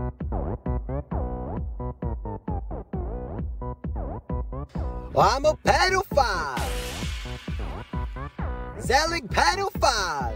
I'm a pedophile. Selling pedophile.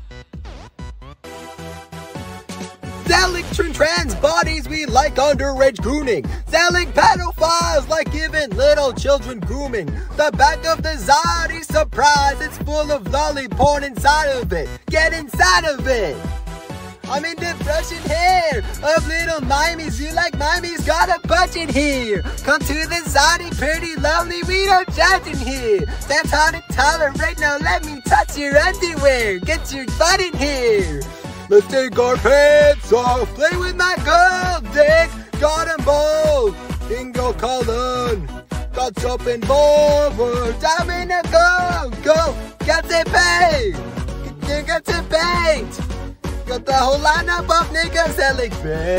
Selling trans bodies, we like underage grooming. Selling pedophiles like giving little children grooming. The back of the Zodi, surprise, it's full of lolly porn inside of it. Get inside of it. I'm into brushing hair of little mimies. You like mimies? Got a bunch in here. Come to the Zodi, pretty lovely. We don't judge in here. That's hard to tolerate. Now let me touch your underwear. Get your butt in here. Let's take our pants off. Play with my gold dick. Got 'em both. Bingo Colin. Got something forward. I'm in a go. Got the bait. Got the bait. Got the whole lineup of niggas selling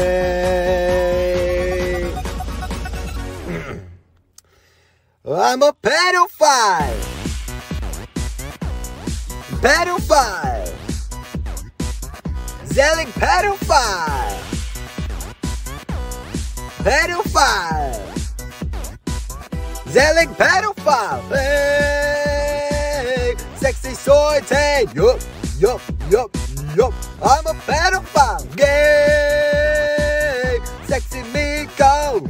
bait. I'm a pedophile. Pedophile. Selling pedophile. Pedophile. Selling pedophile. Hey, sexy soy tape. Yup. I'm a pedophile. Gay. Sexy Miko.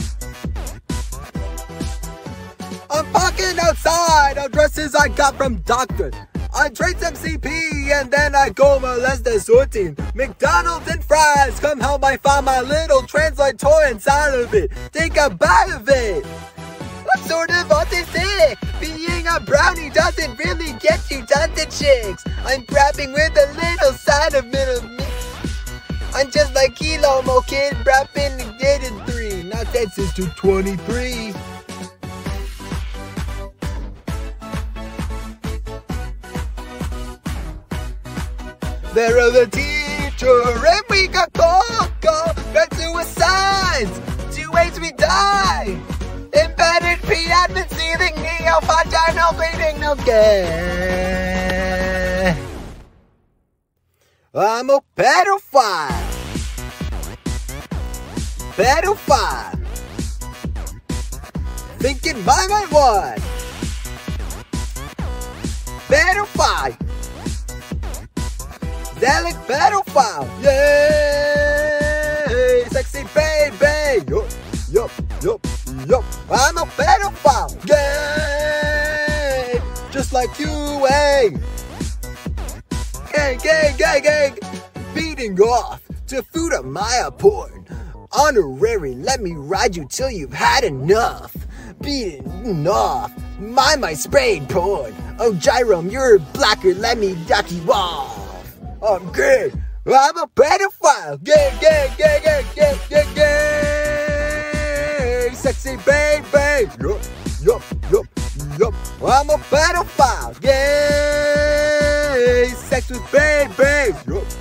I'm parking outside of dresses I got from doctors. I trade some CP and then I go molest the sorting. McDonald's and fries, come help me find my little translate toy inside of it. Take a bite of it. I'm sort of autistic. Being a brownie doesn't really get you done to chicks. I'm rapping with a little side of middle me. I'm just like Kilo Mo Kid, rapping the gated 3. Not that sister 23. They're the teacher, and we got Coco, got suicides, 2 ways we die. Embedded P, I've been seething, neo-vaginal bleeding, no gay. I'm a pedophile. Pedophile. Thinking by my one. Pedophile. Selling pedophile, yay! Sexy baby, yup. I'm a pedophile, yay! Just like you, eh? Gang, beating off to Fuda Maya porn. Honorary, let me ride you till you've had enough. Beating off, my sprayed porn. Oh, Jerome, you're blacker, let me duck you off. I'm gay. I'm a pedophile. Gay. Sexy baby. Yup. I'm a pedophile. Gay. Sex with baby. Yup.